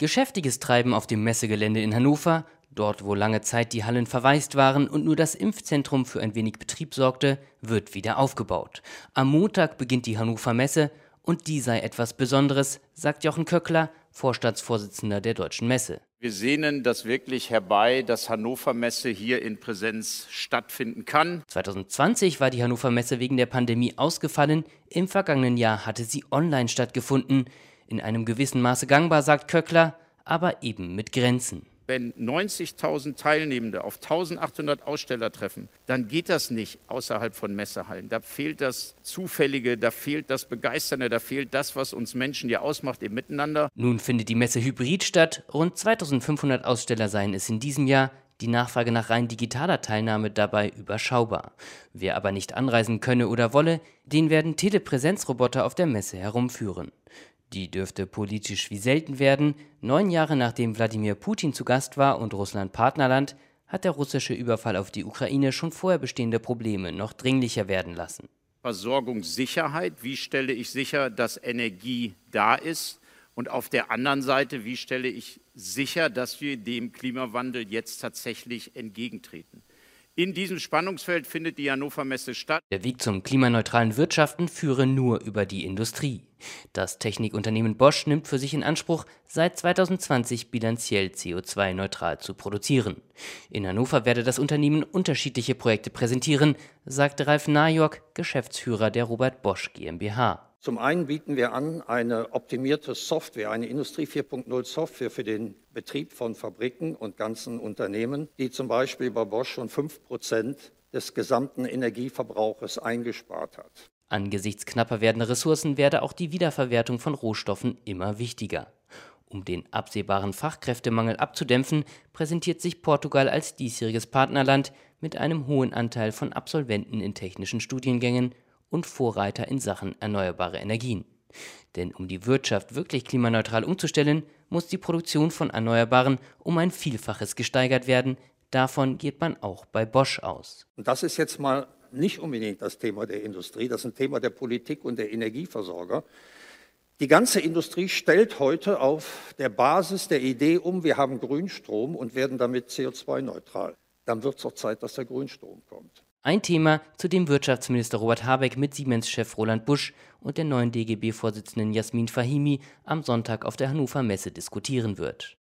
Geschäftiges Treiben auf dem Messegelände in Hannover. Dort, wo lange Zeit die Hallen verwaist waren und nur das Impfzentrum für ein wenig Betrieb sorgte, wird wieder aufgebaut. Am Montag beginnt die Hannover Messe und die sei etwas Besonderes, sagt Jochen Köckler, Vorstandsvorsitzender der Deutschen Messe. Wir sehnen das wirklich herbei, dass Hannover Messe hier in Präsenz stattfinden kann. 2020 war die Hannover Messe wegen der Pandemie ausgefallen. Im vergangenen Jahr hatte sie online stattgefunden. In einem gewissen Maße gangbar, sagt Köckler, aber eben mit Grenzen. Wenn 90.000 Teilnehmende auf 1.800 Aussteller treffen, dann geht das nicht außerhalb von Messehallen. Da fehlt das Zufällige, da fehlt das Begeisternde, da fehlt das, was uns Menschen ja ausmacht im Miteinander. Nun findet die Messe hybrid statt. Rund 2.500 Aussteller seien es in diesem Jahr. Die Nachfrage nach rein digitaler Teilnahme dabei überschaubar. Wer aber nicht anreisen könne oder wolle, den werden Telepräsenzroboter auf der Messe herumführen. Die dürfte politisch wie selten werden. 9 Jahre nachdem Wladimir Putin zu Gast war und Russland Partnerland, hat der russische Überfall auf die Ukraine schon vorher bestehende Probleme noch dringlicher werden lassen. Versorgungssicherheit, wie stelle ich sicher, dass Energie da ist? Und auf der anderen Seite, wie stelle ich sicher, dass wir dem Klimawandel jetzt tatsächlich entgegentreten? In diesem Spannungsfeld findet die Hannover Messe statt. Der Weg zum klimaneutralen Wirtschaften führe nur über die Industrie. Das Technikunternehmen Bosch nimmt für sich in Anspruch, seit 2020 bilanziell CO2-neutral zu produzieren. In Hannover werde das Unternehmen unterschiedliche Projekte präsentieren, sagte Ralf Najok, Geschäftsführer der Robert Bosch GmbH. Zum einen bieten wir an eine optimierte Software, eine Industrie 4.0 Software für den Betrieb von Fabriken und ganzen Unternehmen, die zum Beispiel bei Bosch schon 5% des gesamten Energieverbrauches eingespart hat. Angesichts knapper werdender Ressourcen werde auch die Wiederverwertung von Rohstoffen immer wichtiger. Um den absehbaren Fachkräftemangel abzudämpfen, präsentiert sich Portugal als diesjähriges Partnerland mit einem hohen Anteil von Absolventen in technischen Studiengängen und Vorreiter in Sachen erneuerbare Energien. Denn um die Wirtschaft wirklich klimaneutral umzustellen, muss die Produktion von Erneuerbaren um ein Vielfaches gesteigert werden. Davon geht man auch bei Bosch aus. Und das ist jetzt mal nicht unbedingt das Thema der Industrie, das ist ein Thema der Politik und der Energieversorger. Die ganze Industrie stellt heute auf der Basis der Idee um, wir haben Grünstrom und werden damit CO2-neutral. Dann wird es auch Zeit, dass der Grünstrom kommt. Ein Thema, zu dem Wirtschaftsminister Robert Habeck mit Siemens-Chef Roland Busch und der neuen DGB-Vorsitzenden Jasmin Fahimi am Sonntag auf der Hannover Messe diskutieren wird.